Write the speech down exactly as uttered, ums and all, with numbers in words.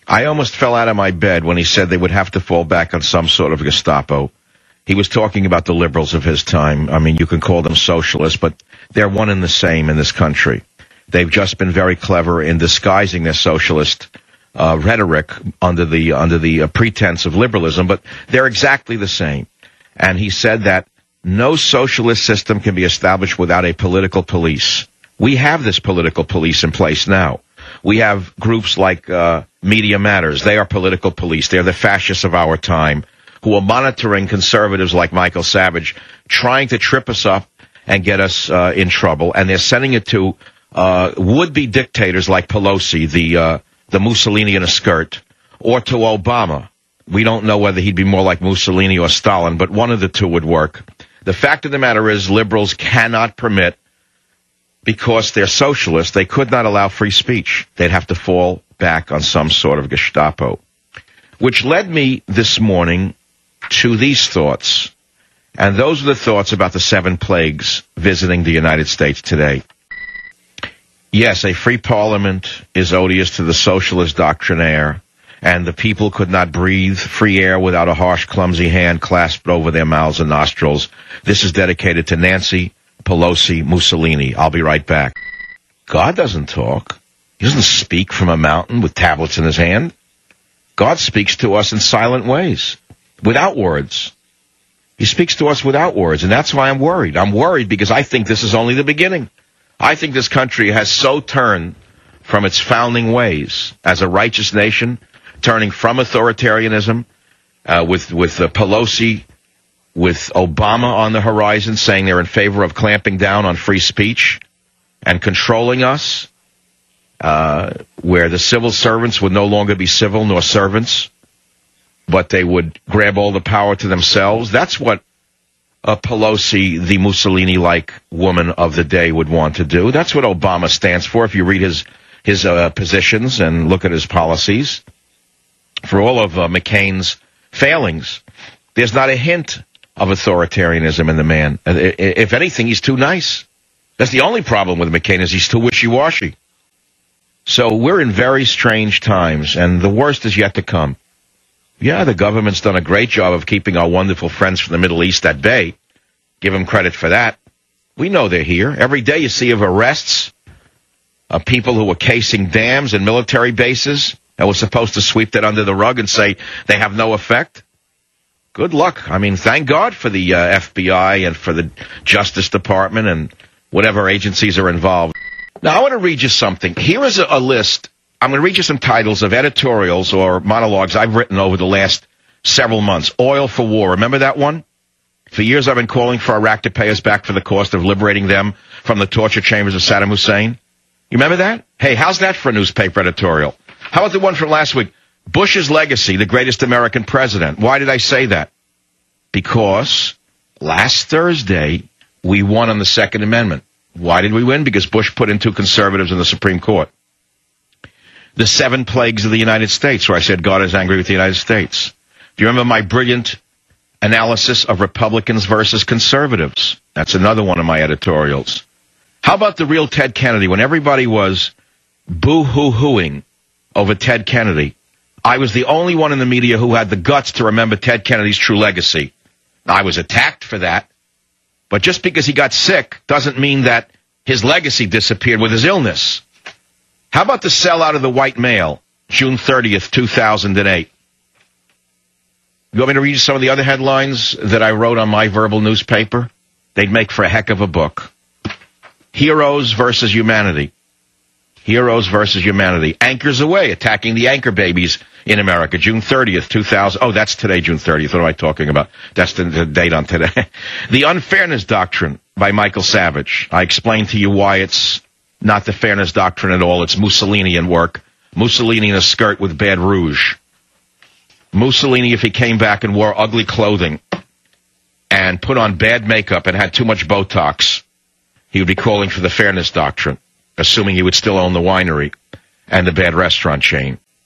I almost fell out of my bed when he said they would have to fall back on some sort of Gestapo. He was talking about the liberals of his time. I mean, you can call them socialists, but they're one and the same in this country. They've just been very clever in disguising their socialist uh, rhetoric under the under the uh, pretense of liberalism, but they're exactly the same. And he said that no socialist system can be established without a political police. We have this political police in place now. We have groups like uh, Media Matters. They are political police. They're the fascists of our time, who are monitoring conservatives like Michael Savage, trying to trip us up and get us uh, in trouble. And they're sending it to uh, would-be dictators like Pelosi, the uh, the Mussolini in a skirt, or to Obama. We don't know whether he'd be more like Mussolini or Stalin, but one of the two would work. The fact of the matter is liberals cannot permit, because they're socialists, they could not allow free speech. They'd have to fall back on some sort of Gestapo. Which led me this morning to these thoughts. And those are the thoughts about the seven plagues visiting the United States today. Yes, a free parliament is odious to the socialist doctrinaire, and the people could not breathe free air without a harsh, clumsy hand clasped over their mouths and nostrils. This is dedicated to Nancy Pelosi Mussolini. I'll be right back. God doesn't talk. He doesn't speak from a mountain with tablets in his hand. God speaks to us in silent ways, without words. He speaks to us without words, and that's why I'm worried. I'm worried because I think this is only the beginning. I think this country has so turned from its founding ways as a righteous nation, turning from authoritarianism, uh, with, with uh, Pelosi, with Obama on the horizon saying they're in favor of clamping down on free speech and controlling us, uh, where the civil servants would no longer be civil nor servants, but they would grab all the power to themselves. That's what uh, Pelosi, the Mussolini-like woman of the day, would want to do. That's what Obama stands for, if you read his, his uh, positions and look at his policies. For all of uh, McCain's failings, there's not a hint of authoritarianism in the man. If anything, he's too nice. That's the only problem with McCain, is he's too wishy-washy. So we're in very strange times, and the worst is yet to come. Yeah, the government's done a great job of keeping our wonderful friends from the Middle East at bay. Give them credit for that. We know they're here. Every day you see of arrests of people who were casing dams and military bases and were supposed to sweep that under the rug and say they have no effect. Good luck. I mean, thank God for the uh, F B I and for the Justice Department and whatever agencies are involved. Now, I want to read you something. Here is a, a list. I'm going to read you some titles of editorials or monologues I've written over the last several months. Oil for War. Remember that one? For years I've been calling for Iraq to pay us back for the cost of liberating them from the torture chambers of Saddam Hussein. You remember that? Hey, how's that for a newspaper editorial? How about the one from last week? Bush's legacy, the greatest American president. Why did I say that? Because last Thursday we won on the Second Amendment. Why did we win? Because Bush put in two conservatives in the Supreme Court. The seven plagues of the United States, where I said God is angry with the United States. Do you remember my brilliant analysis of Republicans versus conservatives? That's another one of my editorials. How about the real Ted Kennedy? When everybody was boo-hoo-hooing over Ted Kennedy, I was the only one in the media who had the guts to remember Ted Kennedy's true legacy. I was attacked for that, but just because he got sick doesn't mean that his legacy disappeared with his illness. How about the sellout of the white male, June thirtieth, two thousand eight? You want me to read you some of the other headlines that I wrote on my verbal newspaper? They'd make for a heck of a book. Heroes versus humanity. Heroes versus humanity. Anchors away, attacking the anchor babies in America. June thirtieth, two thousand. Oh, that's today, June thirtieth. What am I talking about? That's the, the date on today. The Unfairness Doctrine by Michael Savage. I explained to you why it's not the fairness doctrine at all. It's Mussolini in work. Mussolini in a skirt with bad rouge. Mussolini, if he came back and wore ugly clothing and put on bad makeup and had too much Botox, he would be calling for the fairness doctrine, assuming he would still own the winery and the bad restaurant chain.